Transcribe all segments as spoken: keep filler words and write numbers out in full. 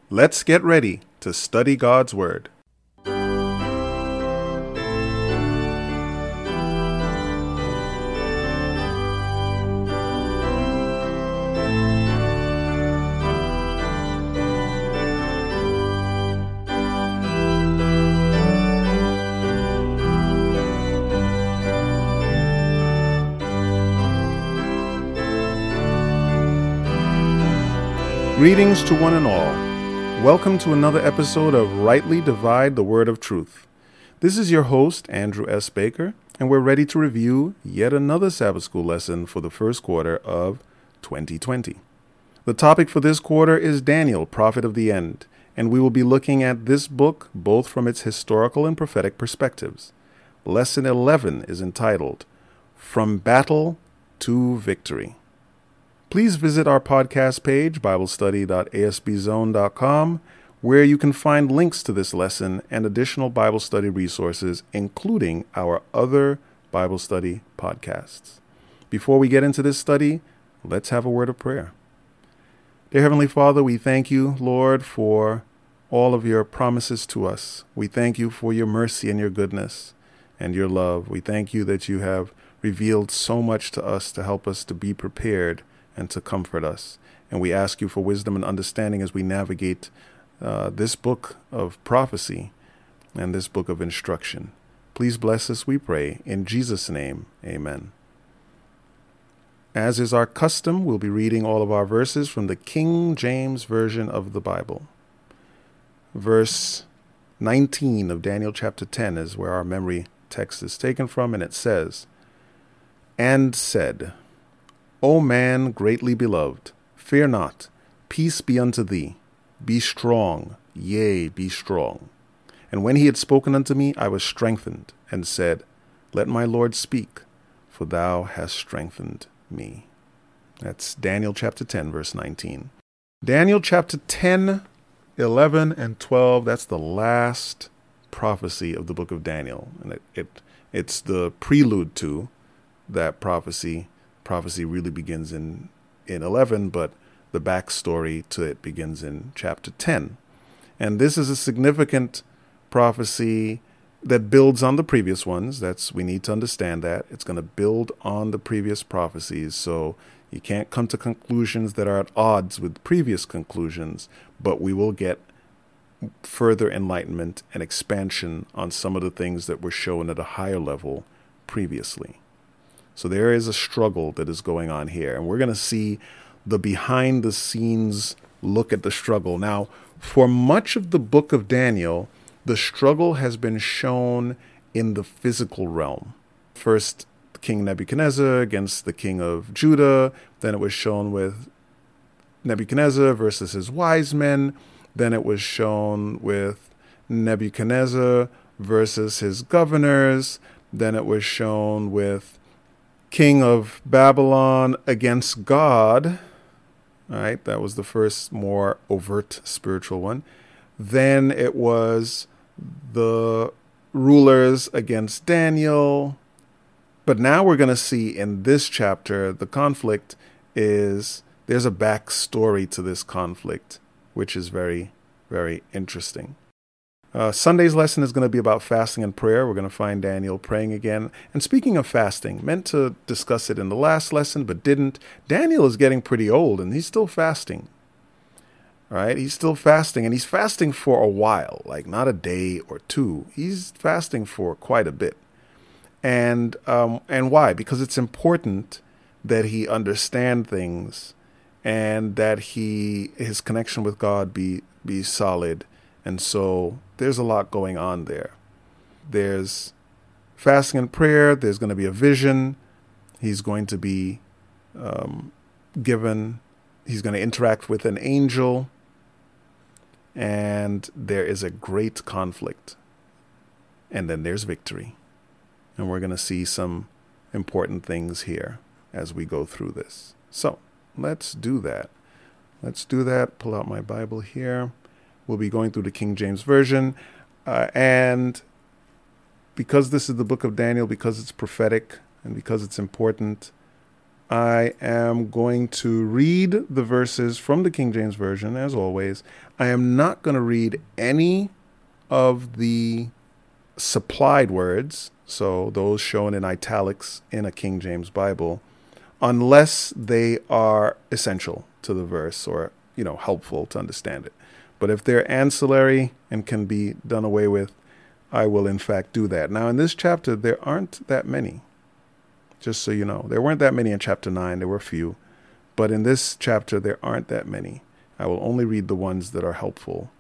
Let's get ready to study God's Word. Greetings to one and all. Welcome to another episode of Rightly Divide the Word of Truth. This is your host, Andrew S. Baker, and we're ready to review yet another Sabbath School lesson for the first quarter of twenty twenty. The topic for this quarter is Daniel, Prophet of the End, and we will be looking at this book both from its historical and prophetic perspectives. Lesson eleven is entitled, From Battle to Victory. Please visit our podcast page, bible study dot a s b zone dot com, where you can find links to this lesson and additional Bible study resources, including our other Bible study podcasts. Before we get into this study, let's have a word of prayer. Dear Heavenly Father, we thank you, Lord, for all of your promises to us. We thank you for your mercy and your goodness and your love. We thank you that you have revealed so much to us to help us to be prepared and to comfort us. And we ask you for wisdom and understanding as we navigate uh, this book of prophecy and this book of instruction. Please bless us, we pray. In Jesus' name, amen. As is our custom, we'll be reading all of our verses from the King James Version of the Bible. Verse nineteen of Daniel chapter ten is where our memory text is taken from, and it says, "And said, O man greatly beloved, fear not, peace be unto thee. Be strong, yea, be strong. And when he had spoken unto me, I was strengthened, and said, Let my Lord speak, for thou hast strengthened me." That's Daniel chapter ten, verse nineteen. Daniel chapter ten, eleven, and twelve, that's the last prophecy of the book of Daniel. And it, it it's the prelude to that prophecy. Prophecy really begins in, in eleven, but the backstory to it begins in chapter ten. And this is a significant prophecy that builds on the previous ones. That's, we need to understand that. It's going to build on the previous prophecies. So you can't come to conclusions that are at odds with previous conclusions, but we will get further enlightenment and expansion on some of the things that were shown at a higher level previously. So there is a struggle that is going on here, and we're going to see the behind-the-scenes look at the struggle. Now, for much of the book of Daniel, the struggle has been shown in the physical realm. First, King Nebuchadnezzar against the king of Judah. Then it was shown with Nebuchadnezzar versus his wise men. Then it was shown with Nebuchadnezzar versus his governors. Then it was shown with King of Babylon against God. All right, that was the first more overt spiritual one. Then it was the rulers against Daniel. But now we're going to see in this chapter, the conflict is, there's a backstory to this conflict, which is very, very interesting. Uh, Sunday's lesson is going to be about fasting and prayer. We're going to find Daniel praying again. And speaking of fasting, meant to discuss it in the last lesson, but didn't. Daniel is getting pretty old, and he's still fasting. All right, he's still fasting, and he's fasting for a while, like not a day or two. He's fasting for quite a bit. And um, and why? Because it's important that he understand things and that he his connection with God be be solid. And so there's a lot going on there. There's fasting and prayer. There's going to be a vision. He's going to be um, given, he's going to interact with an angel. And there is a great conflict. And then there's victory. And we're going to see some important things here as we go through this. So let's do that. Let's do that. Pull out my Bible here. We'll be going through the King James Version. Uh, and because this is the book of Daniel, because it's prophetic and because it's important, I am going to read the verses from the King James Version, as always. I am not going to read any of the supplied words, so those shown in italics in a King James Bible, unless they are essential to the verse or, you know, helpful to understand it. But if they're ancillary and can be done away with, I will in fact do that. Now, in this chapter, there aren't that many. Just so you know, there weren't that many in chapter nine. There were a few. But in this chapter, there aren't that many. I will only read the ones that are helpful.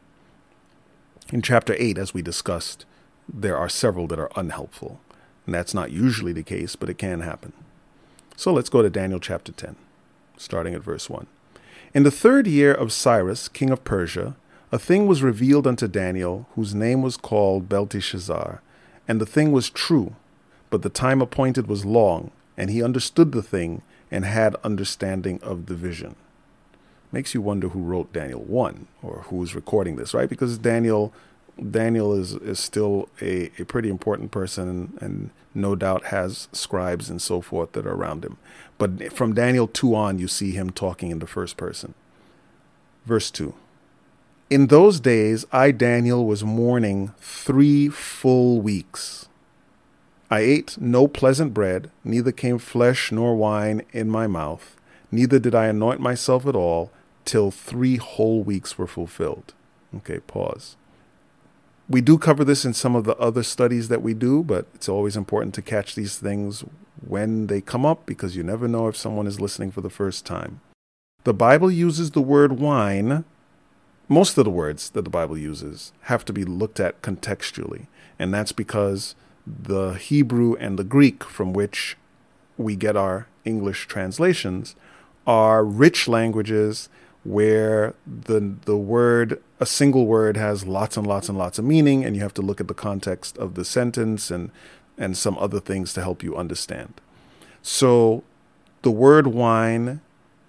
In chapter eight, as we discussed, there are several that are unhelpful. And that's not usually the case, but it can happen. So let's go to Daniel chapter ten, starting at verse one. In the third year of Cyrus, king of Persia, a thing was revealed unto Daniel, whose name was called Belteshazzar. And the thing was true, but the time appointed was long, and he understood the thing and had understanding of the vision. Makes you wonder who wrote Daniel one, or who is recording this, right? Because Daniel Daniel is, is still a, a pretty important person, and, and no doubt has scribes and so forth that are around him. But from Daniel two on, you see him talking in the first person. Verse two. In those days, I, Daniel, was mourning three full weeks. I ate no pleasant bread, neither came flesh nor wine in my mouth, neither did I anoint myself at all, till three whole weeks were fulfilled. Okay, pause. We do cover this in some of the other studies that we do, but it's always important to catch these things when they come up, because you never know if someone is listening for the first time. The Bible uses the word wine. Most of the words that the Bible uses have to be looked at contextually, and that's because the Hebrew and the Greek from which we get our English translations are rich languages where the the word, a single word, has lots and lots and lots of meaning, and you have to look at the context of the sentence and and some other things to help you understand. So the word wine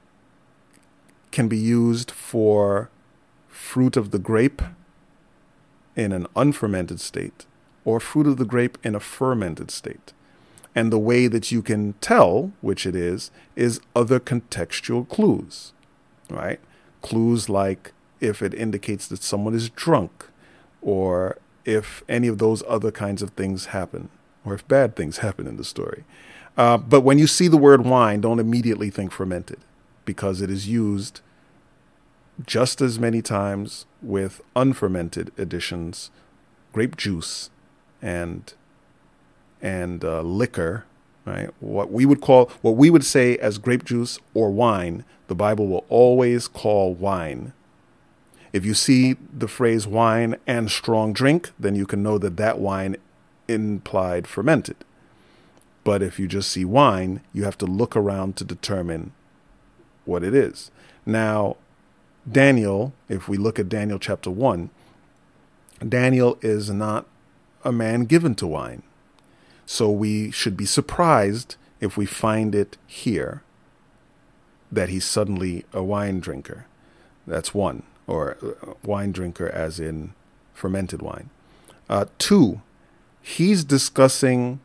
can be used for fruit of the grape in an unfermented state, or fruit of the grape in a fermented state. And the way that you can tell which it is, is other contextual clues, right? Clues like if it indicates that someone is drunk, or if any of those other kinds of things happen, or if bad things happen in the story. Uh, but when you see the word wine, don't immediately think fermented, because it is used just as many times with unfermented additions, grape juice and and uh, liquor, right? What we would call, what we would say as grape juice or wine, the Bible will always call wine. If you see the phrase wine and strong drink, then you can know that that wine implied fermented. But if you just see wine, you have to look around to determine what it is. Now, Daniel, if we look at Daniel chapter one, Daniel is not a man given to wine. So we should be surprised if we find it here that he's suddenly a wine drinker. That's one, or wine drinker as in fermented wine. Uh, two, he's discussing,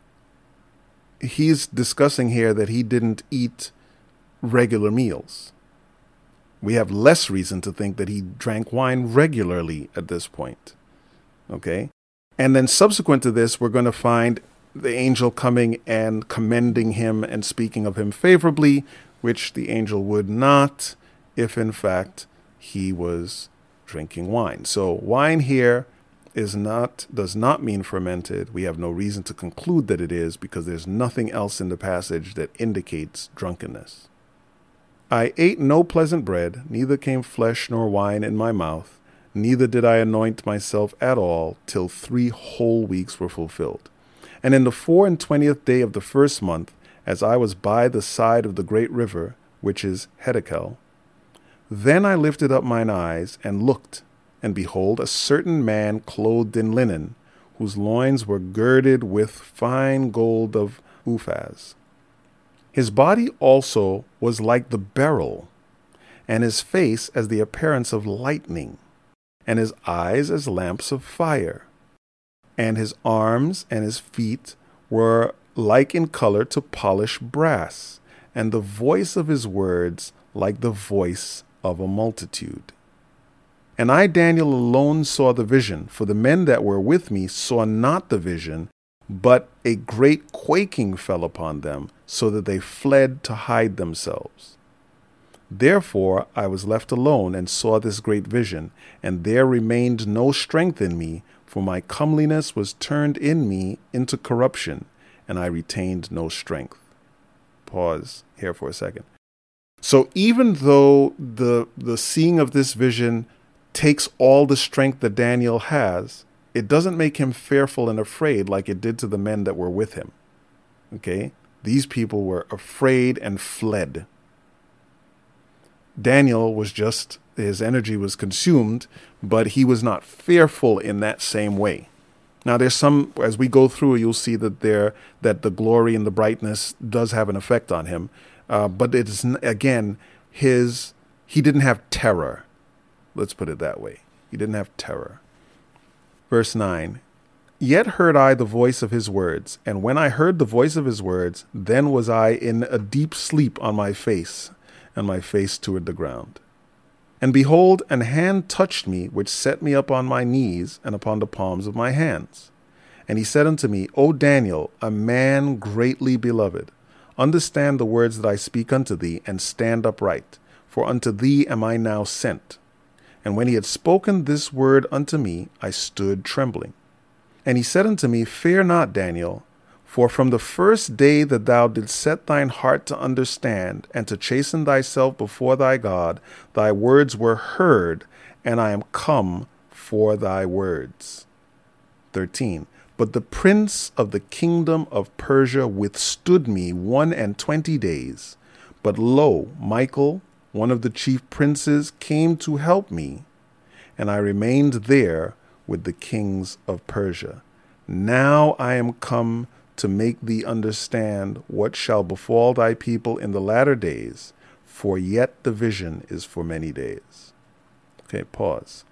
he's discussing here that he didn't eat regular meals. We have less reason to think that he drank wine regularly at this point. Okay? And then subsequent to this, we're going to find the angel coming and commending him and speaking of him favorably, which the angel would not if, in fact, he was drinking wine. So wine here is not, does not mean fermented. We have no reason to conclude that it is, because there's nothing else in the passage that indicates drunkenness. I ate no pleasant bread, neither came flesh nor wine in my mouth, neither did I anoint myself at all, till three whole weeks were fulfilled. And in the four and twentieth day of the first month, as I was by the side of the great river, which is Hiddekel, then I lifted up mine eyes and looked, and behold, a certain man clothed in linen, whose loins were girded with fine gold of Uphaz. His body also was like the beryl, and his face as the appearance of lightning, and his eyes as lamps of fire. And his arms and his feet were like in color to polished brass, and the voice of his words like the voice of a multitude. And I, Daniel, alone saw the vision, for the men that were with me saw not the vision, but a great quaking fell upon them, so that they fled to hide themselves. Therefore I was left alone and saw this great vision, and there remained no strength in me, for my comeliness was turned in me into corruption, and I retained no strength. Pause here for a second. So even though the the seeing of this vision takes all the strength that Daniel has, it doesn't make him fearful and afraid like it did to the men that were with him. Okay? These people were afraid and fled. Daniel was just, his energy was consumed, but he was not fearful in that same way. Now there's some, as we go through, you'll see that there, that the glory and the brightness does have an effect on him. Uh, but it is, again, his, he didn't have terror. Let's put it that way. He didn't have terror. Verse nine, yet heard I the voice of his words, and when I heard the voice of his words, then was I in a deep sleep on my face, and my face toward the ground. And behold, an hand touched me, which set me up on my knees and upon the palms of my hands. And he said unto me, O Daniel, a man greatly beloved, understand the words that I speak unto thee, and stand upright, for unto thee am I now sent. And when he had spoken this word unto me, I stood trembling. And he said unto me, Fear not, Daniel, for from the first day that thou didst set thine heart to understand, and to chasten thyself before thy God, thy words were heard, and I am come for thy words. thirteen. But the prince of the kingdom of Persia withstood me one and twenty days. But lo, Michael, one of the chief princes, came to help me, and I remained there with the kings of Persia. Now I am come to make thee understand what shall befall thy people in the latter days, for yet the vision is for many days. Okay, pause.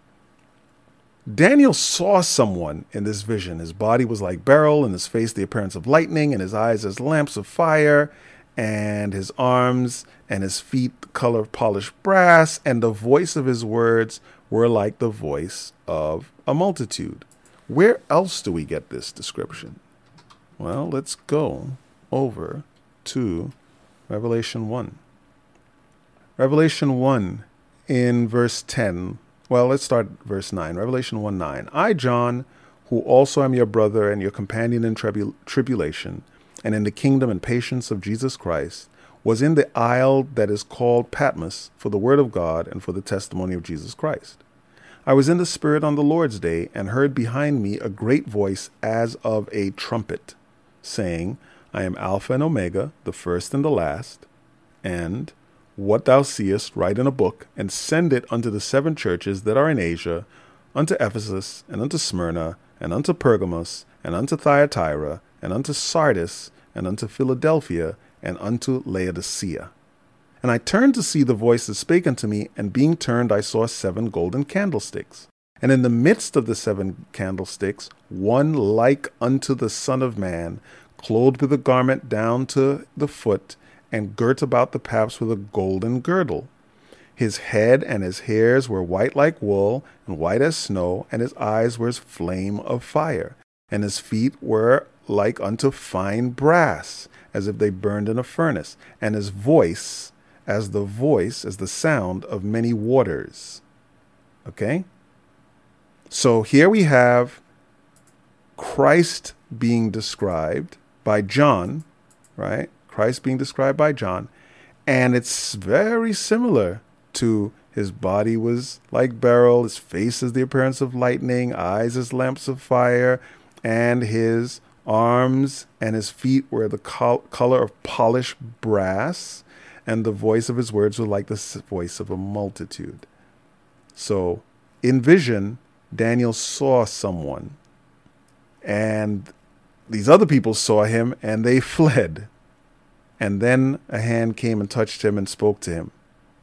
Daniel saw someone in this vision. His body was like beryl, and his face the appearance of lightning, and his eyes as lamps of fire, and his arms and his feet the color of polished brass, and the voice of his words were like the voice of a multitude. Where else do we get this description? Well, let's go over to Revelation one. Revelation one in verse ten. Well, let's start verse nine. Revelation one nine. I, John, who also am your brother and your companion in tribu- tribulation, and in the kingdom and patience of Jesus Christ, was in the isle that is called Patmos for the word of God and for the testimony of Jesus Christ. I was in the Spirit on the Lord's day, and heard behind me a great voice as of a trumpet, saying, I am Alpha and Omega, the first and the last, and what thou seest write in a book, and send it unto the seven churches that are in Asia, unto Ephesus, and unto Smyrna, and unto Pergamos, and unto Thyatira, and unto Sardis, and unto Philadelphia, and unto Laodicea. And I turned to see the voice that spake unto me, and being turned I saw seven golden candlesticks. And in the midst of the seven candlesticks, one like unto the Son of Man, clothed with a garment down to the foot, and girt about the paps with a golden girdle. His head and his hairs were white like wool, and white as snow, and his eyes were as flame of fire. And his feet were like unto fine brass, as if they burned in a furnace, and his voice as the voice, as the sound of many waters. Okay? So here we have Christ being described by John, right? Christ being described by John, and it's very similar to his body was like beryl, his face is the appearance of lightning, eyes as lamps of fire, and his arms and his feet were the col- color of polished brass, and the voice of his words was like the voice of a multitude. So in vision, Daniel saw someone, and these other people saw him, and they fled. And then a hand came and touched him and spoke to him.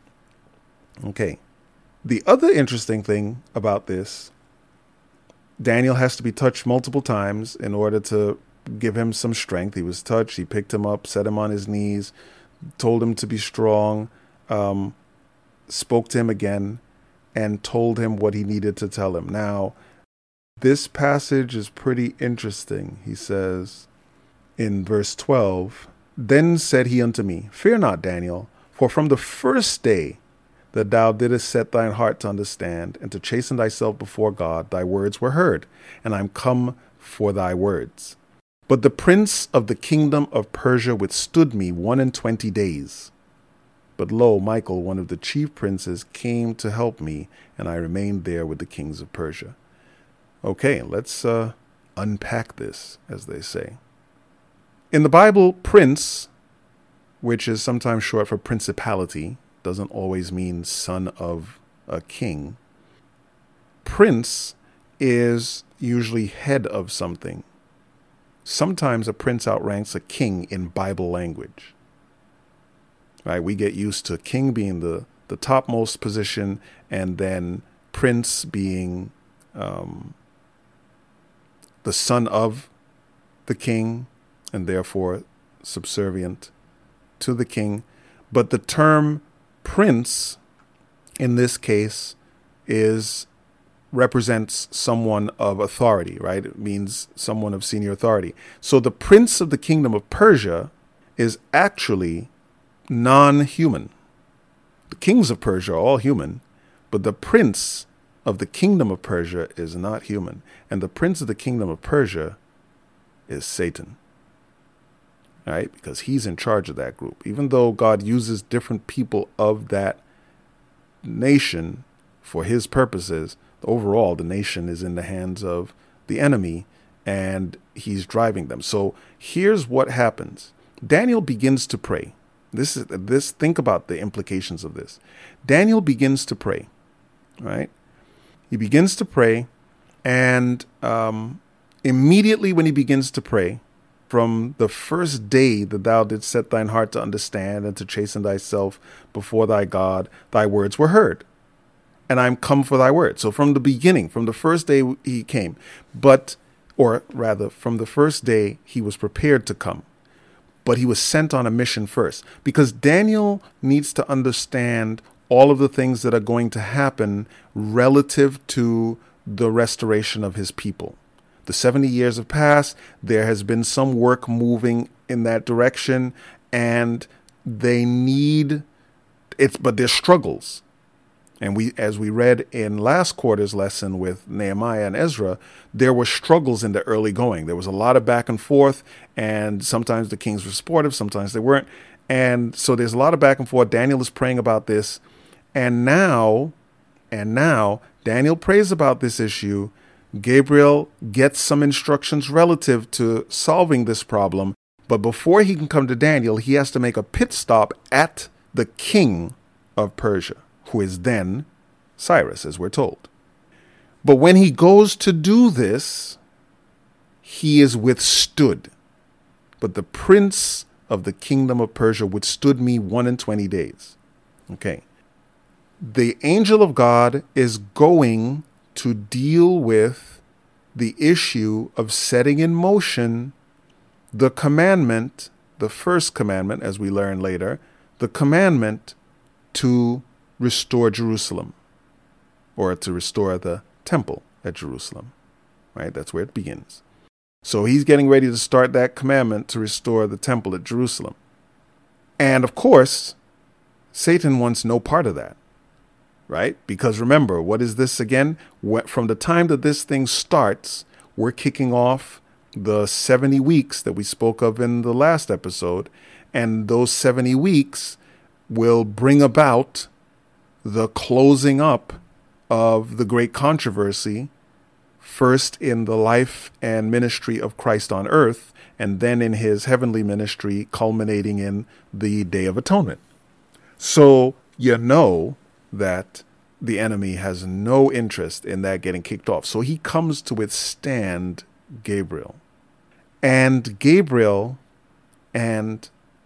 Okay. The other interesting thing about this, Daniel has to be touched multiple times in order to give him some strength. He was touched. He picked him up, set him on his knees, told him to be strong, um, spoke to him again, and told him what he needed to tell him. Now, this passage is pretty interesting. He says in verse twelve, "Then said he unto me, Fear not, Daniel, for from the first day that thou didst set thine heart to understand and to chasten thyself before God, thy words were heard, and I am come for thy words. But the prince of the kingdom of Persia withstood me one and twenty days. But lo, Michael, one of the chief princes, came to help me, and I remained there with the kings of Persia." Okay, let's uh, unpack this, as they say. In the Bible, prince, which is sometimes short for principality, doesn't always mean son of a king. Prince is usually head of something. Sometimes a prince outranks a king in Bible language. Right? We get used to king being the, the topmost position, and then prince being um, the son of the king, and therefore subservient to the king. But the term prince in this case is represents someone of authority, right? It means someone of senior authority. So the prince of the kingdom of Persia is actually non-human. The kings of Persia are all human, but the prince of the kingdom of Persia is not human. And the prince of the kingdom of Persia is Satan. Right? Because he's in charge of that group. Even though God uses different people of that nation for his purposes, overall the nation is in the hands of the enemy, and he's driving them. So here's what happens. Daniel begins to pray. This is this. Think about the implications of this. Daniel begins to pray, right? He begins to pray, and um, immediately when he begins to pray, from the first day that thou didst set thine heart to understand and to chasten thyself before thy God, thy words were heard, and I am come for thy word. So from the beginning, from the first day he came, but, or rather, from the first day he was prepared to come, but he was sent on a mission first, because Daniel needs to understand all of the things that are going to happen relative to the restoration of his people. The seventy years have passed. There has been some work moving in that direction, and they need it, but there's struggles. And we, as we read in last quarter's lesson with Nehemiah and Ezra, there were struggles in the early going. There was a lot of back and forth, and sometimes the kings were supportive, sometimes they weren't. And so there's a lot of back and forth. Daniel is praying about this. And now, and now Daniel prays about this issue. Gabriel gets some instructions relative to solving this problem. But before he can come to Daniel, he has to make a pit stop at the king of Persia, who is then Cyrus, as we're told. But when he goes to do this, he is withstood. But the prince of the kingdom of Persia withstood me one and twenty days. Okay. The angel of God is going to deal with the issue of setting in motion the commandment, the first commandment, as we learn later, the commandment to restore Jerusalem, or to restore the temple at Jerusalem, right? That's where it begins. So he's getting ready to start that commandment to restore the temple at Jerusalem. And of course, Satan wants no part of that, right? Because remember, what is this again? From the time that this thing starts, we're kicking off the seventy weeks that we spoke of in the last episode. And those seventy weeks will bring about the closing up of the great controversy, first in the life and ministry of Christ on earth, and then in his heavenly ministry, culminating in the Day of Atonement. So you know that the enemy has no interest in that getting kicked off. So he comes to withstand Gabriel. And Gabriel and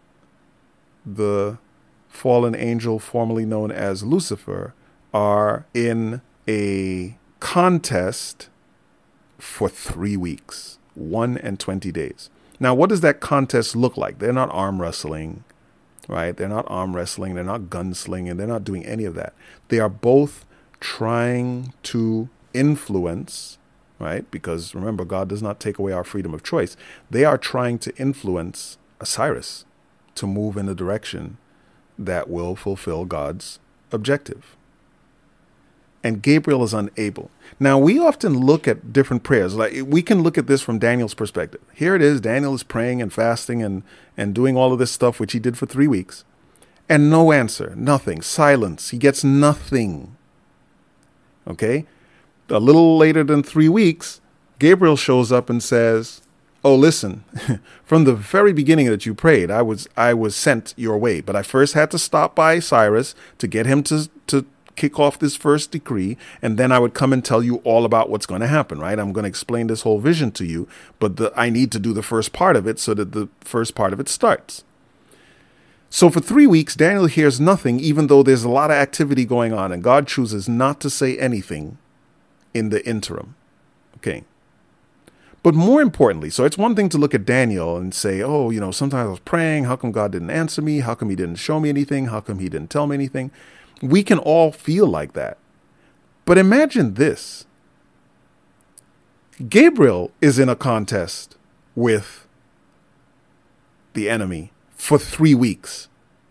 the fallen angel formerly known as Lucifer are in a contest for three weeks, one and twenty days. Now, what does that contest look like? They're not arm wrestling. right? They're not arm wrestling. They're not gunslinging. They're not doing any of that. They are both trying to influence, right? Because remember, God does not take away our freedom of choice. They are trying to influence Osiris to move in a direction that will fulfill God's objective. And Gabriel is unable. Now, we often look at different prayers. Like, we can look at this from Daniel's perspective. Here it is. Daniel is praying and fasting and, and doing all of this stuff, which he did for three weeks. And no answer, nothing, silence. He gets nothing. Okay? A little later than three weeks, Gabriel shows up and says, oh, listen, from the very beginning that you prayed, I was I was sent your way. But I first had to stop by Cyrus to get him to, to kick off this first decree, and then I would come and tell you all about what's going to happen, right? I'm going to explain this whole vision to you, but the, I need to do the first part of it so that the first part of it starts. So for three weeks, Daniel hears nothing, even though there's a lot of activity going on, and God chooses not to say anything in the interim. Okay. But more importantly, so it's one thing to look at Daniel and say, oh, you know, sometimes I was praying. How come God didn't answer me? How come he didn't show me anything? How come he didn't tell me anything? We can all feel like that. But imagine this. Gabriel is in a contest with the enemy for three weeks.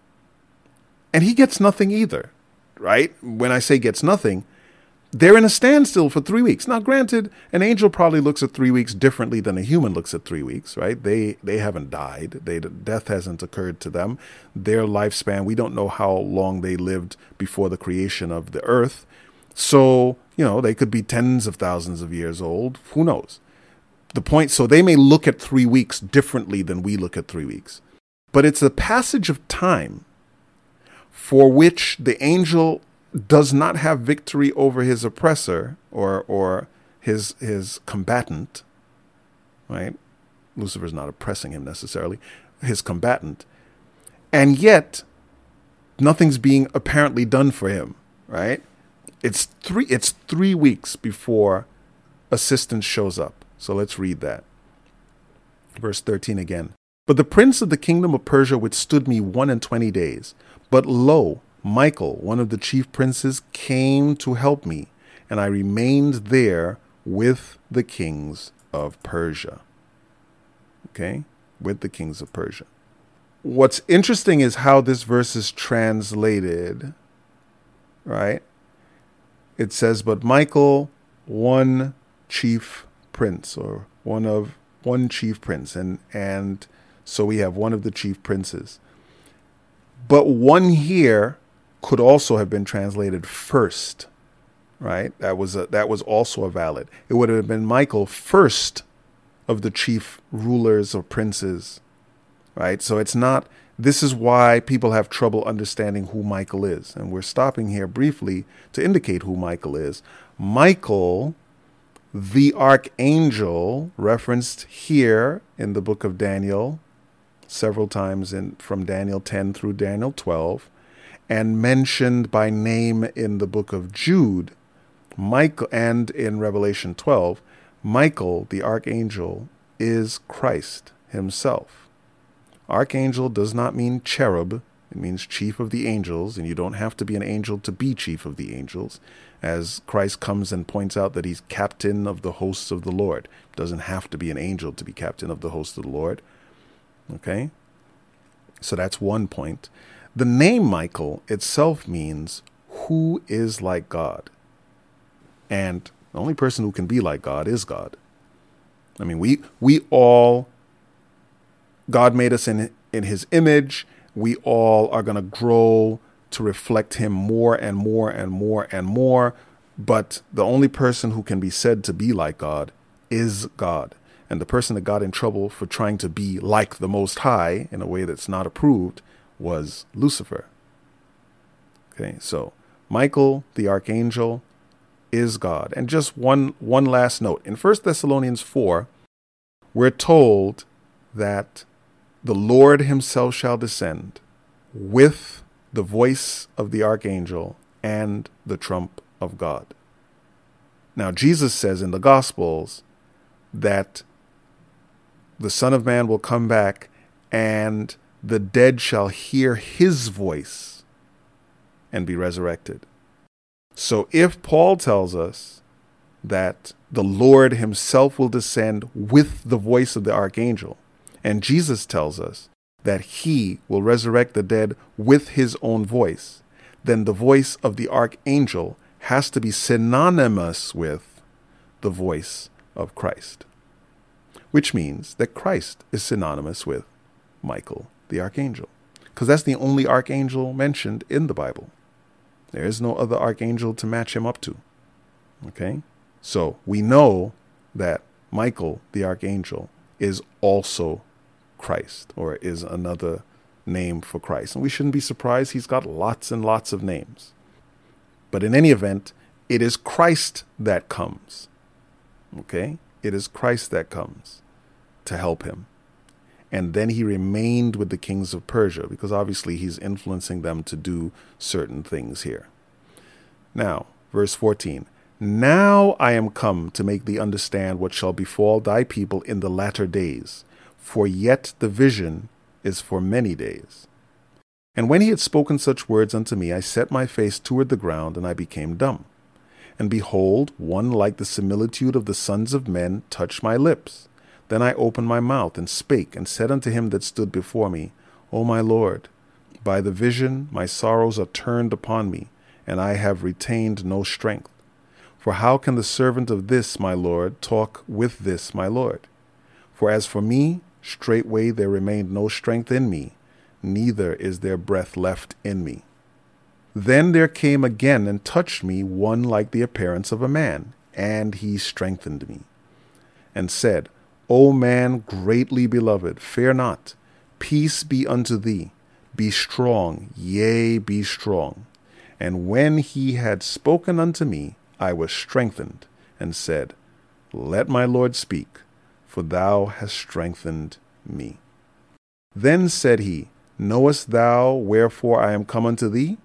And he gets nothing either, right? When I say gets nothing, they're in a standstill for three weeks. Now, granted, an angel probably looks at three weeks differently than a human looks at three weeks, right? They they haven't died. They, death hasn't occurred to them. Their lifespan, we don't know how long they lived before the creation of the earth. So, you know, they could be tens of thousands of years old. Who knows? The point, so they may look at three weeks differently than we look at three weeks. But it's a passage of time for which the angel does not have victory over his oppressor or or his his combatant, right? Lucifer's not oppressing him necessarily, his combatant. And yet nothing's being apparently done for him, right? It's three it's three weeks before assistance shows up. So let's read that. Verse thirteen again. But the prince of the kingdom of Persia withstood me one and twenty days. But lo, Michael, one of the chief princes, came to help me, and I remained there with the kings of Persia. Okay? With the kings of Persia. What's interesting is how this verse is translated, right? It says, but Michael, one chief prince, or one of one chief prince, and and so we have one of the chief princes. But one here could also have been translated first, right? That was a, that was also a valid. It would have been Michael, first of the chief rulers or princes, right? So it's not, this is why people have trouble understanding who Michael is. And we're stopping here briefly to indicate who Michael is. Michael, the archangel, referenced here in the book of Daniel, several times in from Daniel ten through Daniel twelve, and mentioned by name in the book of Jude, Michael, and in Revelation twelve, Michael, the archangel, is Christ himself. Archangel does not mean cherub. It means chief of the angels, and you don't have to be an angel to be chief of the angels, as Christ comes and points out that he's captain of the hosts of the Lord. Doesn't have to be an angel to be captain of the hosts of the Lord. Okay? So that's one point. The name Michael itself means who is like God. And the only person who can be like God is God. I mean, we we all, God made us in, in his image. We all are going to grow to reflect him more and more and more and more. But the only person who can be said to be like God is God. And the person that got in trouble for trying to be like the Most High in a way that's not approved was Lucifer. Okay, so Michael, the archangel, is God. And just one one last note. In First Thessalonians four, we're told that the Lord himself shall descend with the voice of the archangel and the trump of God. Now, Jesus says in the Gospels that the Son of Man will come back and the dead shall hear his voice and be resurrected. So if Paul tells us that the Lord himself will descend with the voice of the archangel, and Jesus tells us that he will resurrect the dead with his own voice, then the voice of the archangel has to be synonymous with the voice of Christ, which means that Christ is synonymous with Michael the archangel, because that's the only archangel mentioned in the Bible. There is no other archangel to match him up to. Okay? So we know that Michael the archangel is also Christ, or is another name for Christ. And we shouldn't be surprised. He's got lots and lots of names. But in any event, it is Christ that comes. Okay? It is Christ that comes to help him. And then he remained with the kings of Persia, because obviously he's influencing them to do certain things here. Now, verse fourteen. Now I am come to make thee understand what shall befall thy people in the latter days, for yet the vision is for many days. And when he had spoken such words unto me, I set my face toward the ground, and I became dumb. And behold, one like the similitude of the sons of men touched my lips. Then I opened my mouth and spake, and said unto him that stood before me, O my Lord, by the vision my sorrows are turned upon me, and I have retained no strength. For how can the servant of this my Lord talk with this my Lord? For as for me, straightway there remained no strength in me, neither is there breath left in me. Then there came again and touched me one like the appearance of a man, and he strengthened me, and said, O man greatly beloved, fear not, peace be unto thee, be strong, yea, be strong. And when he had spoken unto me, I was strengthened, and said, Let my Lord speak, for thou hast strengthened me. Then said he, Knowest thou wherefore I am come unto thee?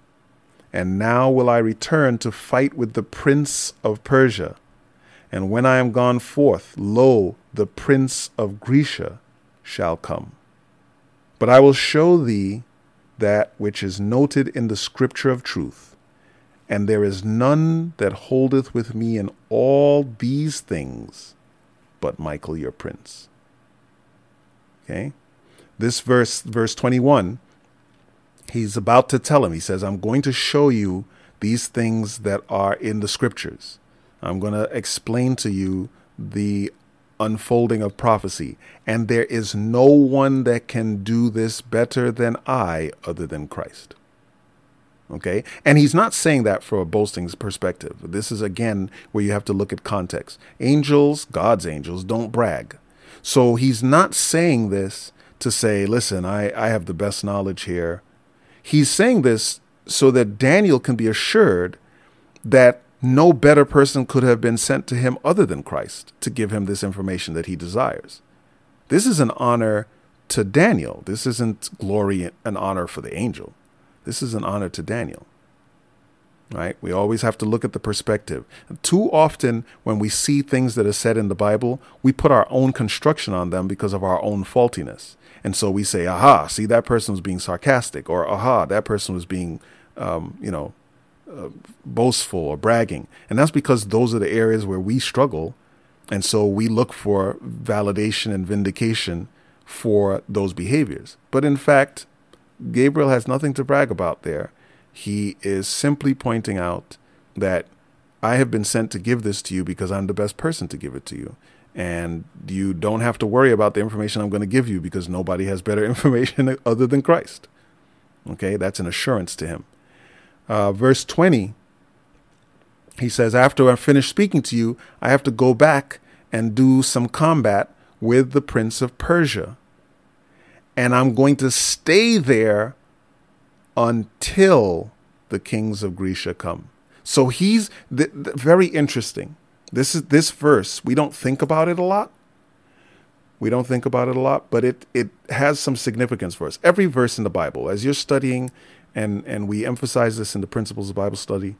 And now will I return to fight with the prince of Persia. And when I am gone forth, lo, the prince of Grecia shall come. But I will show thee that which is noted in the scripture of truth. And there is none that holdeth with me in all these things, but Michael your prince. Okay? This verse, verse twenty-one, he's about to tell him, he says, I'm going to show you these things that are in the scriptures. I'm going to explain to you the unfolding of prophecy. And there is no one that can do this better than I, other than Christ. Okay? And he's not saying that for a boasting perspective. This is, again, where you have to look at context. Angels, God's angels, don't brag. So he's not saying this to say, listen, I, I have the best knowledge here. He's saying this so that Daniel can be assured that no better person could have been sent to him other than Christ to give him this information that he desires. This is an honor to Daniel. This isn't glory and honor for the angel. This is an honor to Daniel, right? We always have to look at the perspective. Too often when we see things that are said in the Bible, we put our own construction on them because of our own faultiness. And so we say, aha, see, that person was being sarcastic, or aha, that person was being, um, you know, uh, boastful or bragging. And that's because those are the areas where we struggle. And so we look for validation and vindication for those behaviors. But in fact, Gabriel has nothing to brag about there. He is simply pointing out that I have been sent to give this to you because I'm the best person to give it to you. And you don't have to worry about the information I'm going to give you because nobody has better information other than Christ. Okay, that's an assurance to him. Uh, verse twenty, he says, after I finish speaking to you, I have to go back and do some combat with the prince of Persia. And I'm going to stay there until the kings of Grecia come. So he's th- th- very interesting. This is this verse. We don't think about it a lot. We don't think about it a lot, but it it has some significance for us. Every verse in the Bible, as you're studying, and and we emphasize this in the Principles of Bible Study,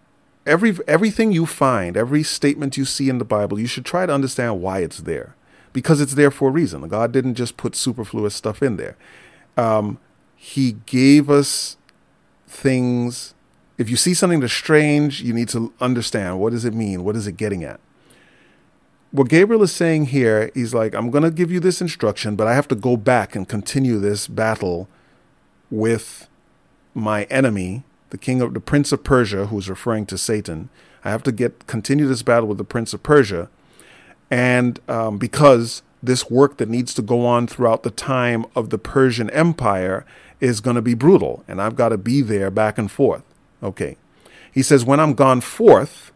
every everything you find, every statement you see in the Bible, you should try to understand why it's there. because it's there for a reason. God didn't just put superfluous stuff in there. Um, he gave us things. If you see something that's strange, you need to understand, what does it mean? What is it getting at? What Gabriel is saying here, he's like, I'm going to give you this instruction, but I have to go back and continue this battle with my enemy, the king of the prince of Persia, who's referring to Satan. I have to get continue this battle with the prince of Persia. And um, because this work that needs to go on throughout the time of the Persian Empire is going to be brutal, and I've got to be there back and forth. Okay. He says, when I'm gone forth,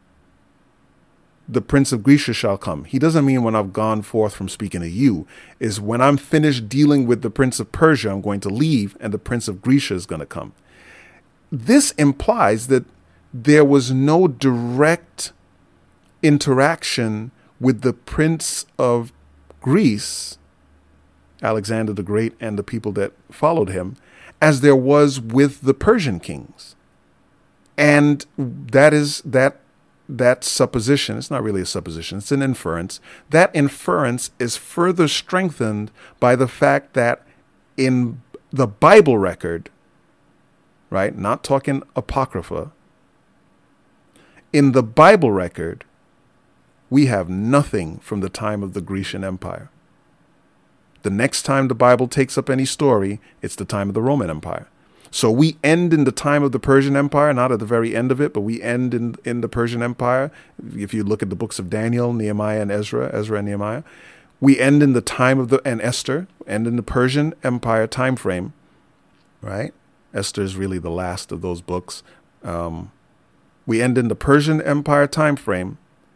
the prince of Grecia shall come. He doesn't mean when I've gone forth from speaking to you. Is when I'm finished dealing with the prince of Persia, I'm going to leave, and the prince of Grecia is going to come. This implies that there was no direct interaction with the prince of Greece, Alexander the Great, and the people that followed him, as there was with the Persian kings. And that is that that supposition. It's not really a supposition. It's an inference. That inference is further strengthened by the fact that in the Bible record, right, not talking Apocrypha, in the Bible record, we have nothing from the time of the Grecian Empire. The next time the Bible takes up any story, it's the time of the Roman Empire. So we end in the time of the Persian Empire, not at the very end of it, but we end in, in the Persian Empire. If you look at the books of Daniel, Nehemiah, and Ezra, Ezra and Nehemiah, we end in the time of the, and Esther, end in the Persian Empire time frame, right? Esther is really the last of those books. Um, we end in the Persian Empire time frame.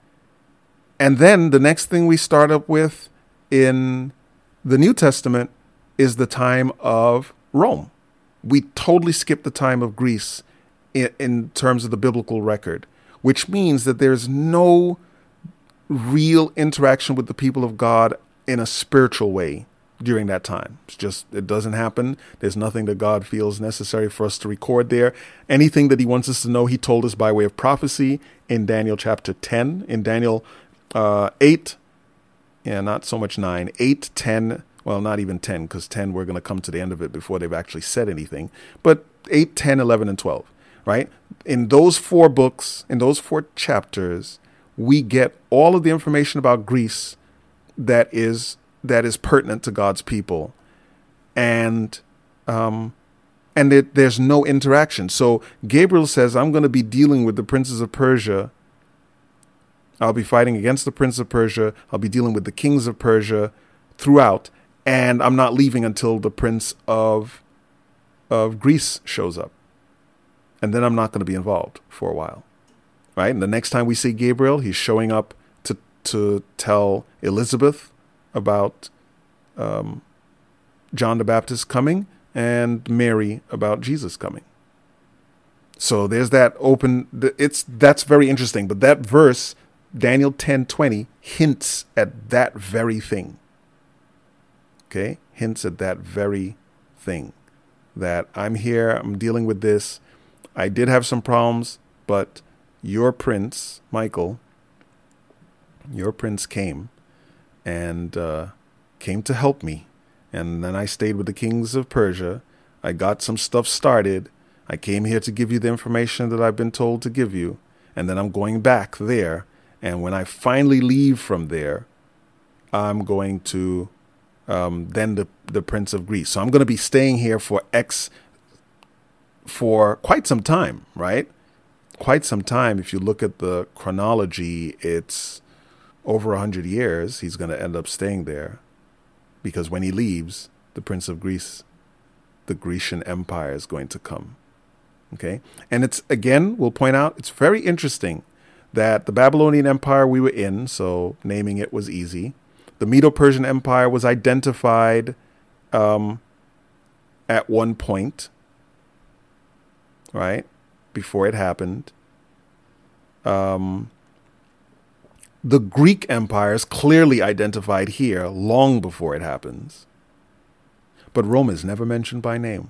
And then the next thing we start up with in the New Testament is the time of Rome. We totally skip the time of Greece in, in terms of the biblical record, which means that there's no real interaction with the people of God in a spiritual way during that time. It's just, it doesn't happen. There's nothing that God feels necessary for us to record there. Anything that he wants us to know, he told us by way of prophecy in Daniel chapter ten, in Daniel uh, eight, yeah, not so much nine, eight, ten, well, not even ten, because ten, we're going to come to the end of it before they've actually said anything, but eight, ten, eleven, and twelve, right? In those four books, in those four chapters, we get all of the information about Greece that is that is pertinent to God's people. And um, and it, there's no interaction. So Gabriel says, I'm going to be dealing with the princes of Persia. I'll be fighting against the prince of Persia. I'll be dealing with the kings of Persia throughout. And I'm not leaving until the prince of of Greece shows up. And then I'm not going to be involved for a while. Right? And the next time we see Gabriel, he's showing up to to tell Elizabeth about um, John the Baptist coming, and Mary about Jesus coming. So there's that open, it's that's very interesting. But that verse, Daniel ten twenty, hints at that very thing. Okay? Hints at that very thing. That I'm here, I'm dealing with this. I did have some problems, but your prince, Michael, your prince came and uh, came to help me. And then I stayed with the kings of Persia. I got some stuff started. I came here to give you the information that I've been told to give you. And then I'm going back there. And when I finally leave from there, I'm going to um, then the, the Prince of Greece. So I'm going to be staying here for X, for quite some time, right? Quite some time. If you look at the chronology, it's over a hundred years. He's going to end up staying there, because when he leaves, the Prince of Greece, the Grecian Empire, is going to come. Okay. And it's, again, we'll point out, it's very interesting that the Babylonian Empire we were in, so naming it was easy. The Medo-Persian Empire was identified um, at one point, right, before it happened. Um, the Greek Empire is clearly identified here long before it happens. But Rome is never mentioned by name.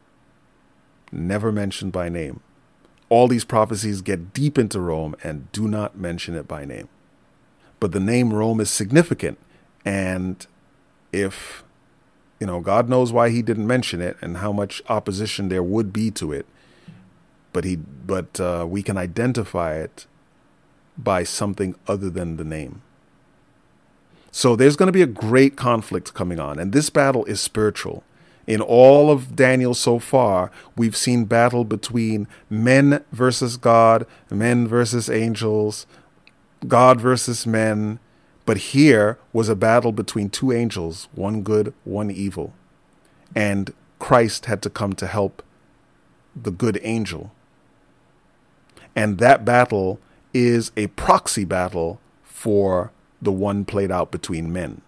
Never mentioned by name. All these prophecies get deep into Rome and do not mention it by name. But the name Rome is significant. And if, you know, God knows why he didn't mention it and how much opposition there would be to it. But he, but uh, we can identify it by something other than the name. So there's going to be a great conflict coming on. And this battle is spiritual. In all of Daniel so far, we've seen battle between men versus God, men versus angels, God versus men. But here was a battle between two angels, one good, one evil. And Christ had to come to help the good angel. And that battle is a proxy battle for the one played out between men.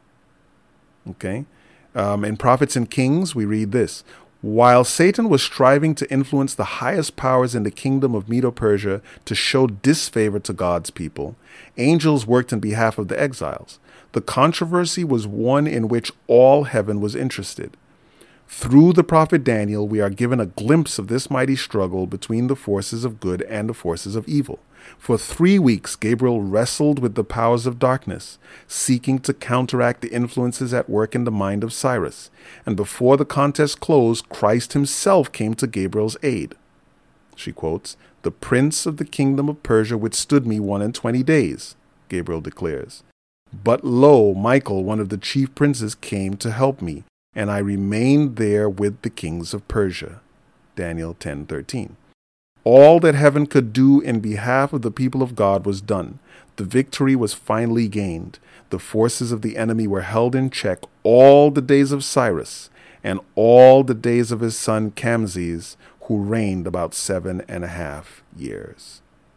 Okay? Um, in Prophets and Kings, we read this. While Satan was striving to influence the highest powers in the kingdom of Medo-Persia to show disfavor to God's people, angels worked in behalf of the exiles. The controversy was one in which all heaven was interested. Through the prophet Daniel, we are given a glimpse of this mighty struggle between the forces of good and the forces of evil. For three weeks, Gabriel wrestled with the powers of darkness, seeking to counteract the influences at work in the mind of Cyrus. And before the contest closed, Christ himself came to Gabriel's aid. She quotes, "The prince of the kingdom of Persia withstood me one and twenty days," Gabriel declares. "But lo, Michael, one of the chief princes, came to help me, and I remained there with the kings of Persia." Daniel ten thirteen. All that heaven could do in behalf of the people of God was done. The victory was finally gained. The forces of the enemy were held in check all the days of Cyrus and all the days of his son Camses, who reigned about seven and a half years.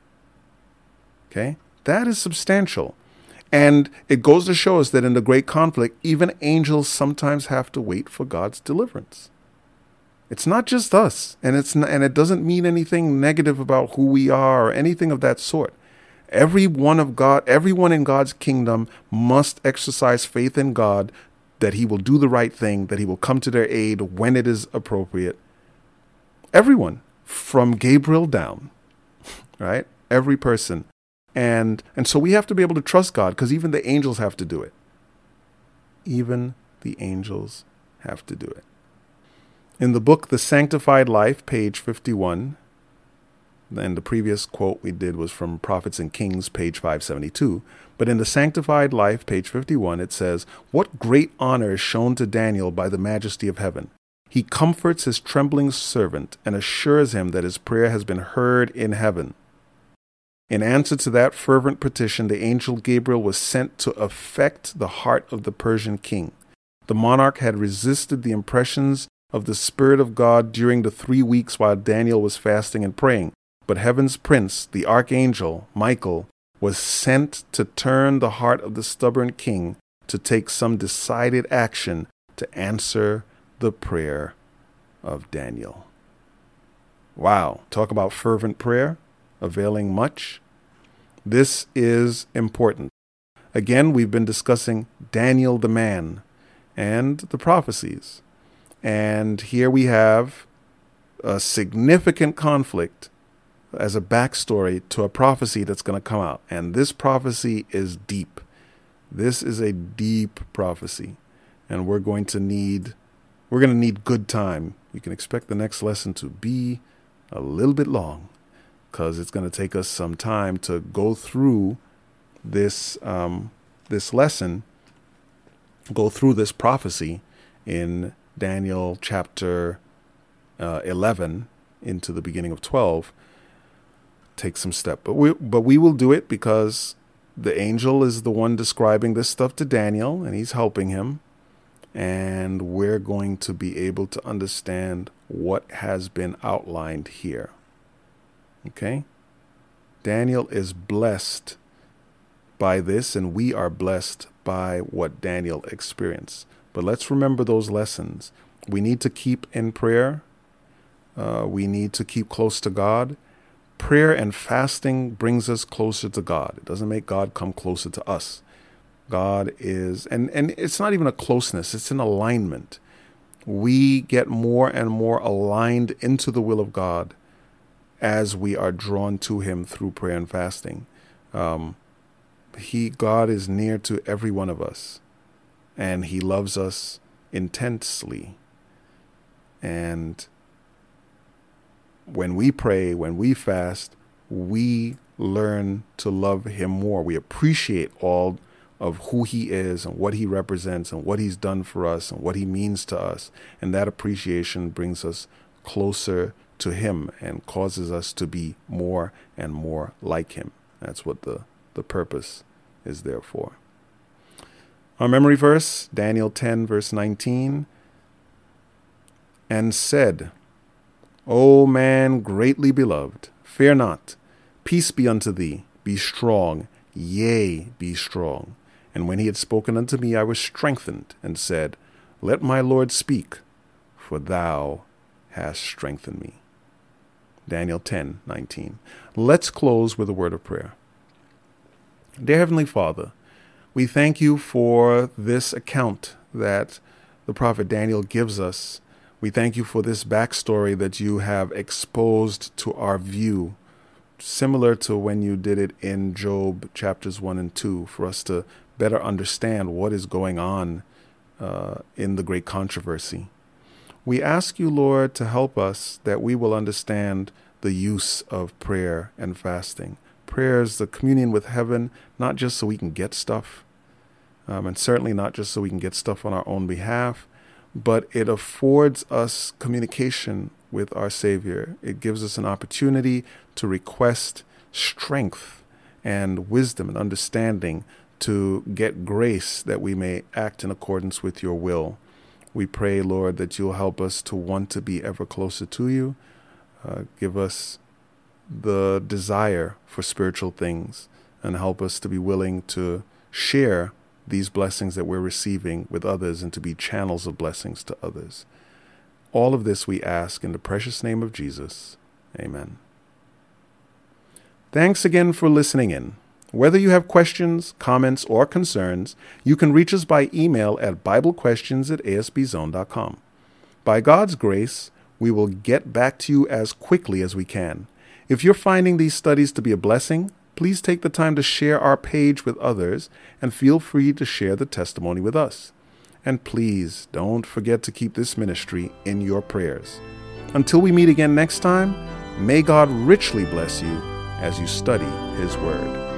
Okay? That is substantial. And it goes to show us that in the great conflict, even angels sometimes have to wait for God's deliverance. It's not just us, and it's not, and it doesn't mean anything negative about who we are or anything of that sort. Every one of God, everyone in God's kingdom must exercise faith in God that he will do the right thing, that he will come to their aid when it is appropriate. Everyone, from Gabriel down, right? Every person. And and so we have to be able to trust God, because even the angels have to do it. Even the angels have to do it. In the book, The Sanctified Life, page fifty-one, and the previous quote we did was from Prophets and Kings, page five seventy-two. But in The Sanctified Life, page fifty-one, it says, "What great honor is shown to Daniel by the majesty of heaven. He comforts his trembling servant and assures him that his prayer has been heard in heaven." In answer to that fervent petition, the angel Gabriel was sent to affect the heart of the Persian king. The monarch had resisted the impressions of the Spirit of God during the three weeks while Daniel was fasting and praying. But heaven's prince, the archangel, Michael, was sent to turn the heart of the stubborn king to take some decided action to answer the prayer of Daniel. Wow. Talk about fervent prayer, availing much. This is important. Again, we've been discussing Daniel the man and the prophecies. And here we have a significant conflict as a backstory to a prophecy that's going to come out. And this prophecy is deep. This is a deep prophecy. And we're going to need, we're going to need good time. You can expect the next lesson to be a little bit long, because it's going to take us some time to go through this, um, this lesson, go through this prophecy in Daniel chapter uh, eleven into the beginning of twelve. Take some step, but we but we will do it because the angel is the one describing this stuff to Daniel, and he's helping him, and we're going to be able to understand what has been outlined here. Okay? Daniel is blessed by this, and we are blessed by what Daniel experienced. But let's remember those lessons. We need to keep in prayer. Uh, we need to keep close to God. Prayer and fasting brings us closer to God. It doesn't make God come closer to us. God is, and, and it's not even a closeness, it's an alignment. We get more and more aligned into the will of God as we are drawn to him through prayer and fasting. Um, he, God is near to every one of us. and he loves us intensely. And when we pray, when we fast, we learn to love him more. We appreciate all of who he is and what he represents and what he's done for us and what he means to us. And that appreciation brings us closer to him and causes us to be more and more like him. That's what the, the purpose is there for. Our memory verse, Daniel ten, verse nineteen, and said, O man greatly beloved, fear not, peace be unto thee, be strong, yea, be strong. And when he had spoken unto me, I was strengthened, and said, Let my Lord speak, for thou hast strengthened me. Daniel ten nineteen. Let's close with a word of prayer. Dear Heavenly Father, we thank you for this account that the prophet Daniel gives us. We thank you for this backstory that you have exposed to our view, similar to when you did it in Job chapters one and two, for us to better understand what is going on uh, in the great controversy. We ask you, Lord, to help us that we will understand the use of prayer and fasting. Prayer is the communion with heaven, not just so we can get stuff, um, and certainly not just so we can get stuff on our own behalf, but it affords us communication with our Savior. It gives us an opportunity to request strength and wisdom and understanding to get grace that we may act in accordance with your will. We pray, Lord, that you'll help us to want to be ever closer to you. Uh, give us the desire for spiritual things and help us to be willing to share these blessings that we're receiving with others and to be channels of blessings to others. All of this we ask in the precious name of Jesus. Amen. Thanks again for listening in. Whether you have questions, comments, or concerns, you can reach us by email at biblequestions at a s b zone dot com. By God's grace, we will get back to you as quickly as we can. If you're finding these studies to be a blessing, please take the time to share our page with others and feel free to share the testimony with us. And please don't forget to keep this ministry in your prayers. Until we meet again next time, may God richly bless you as you study his word.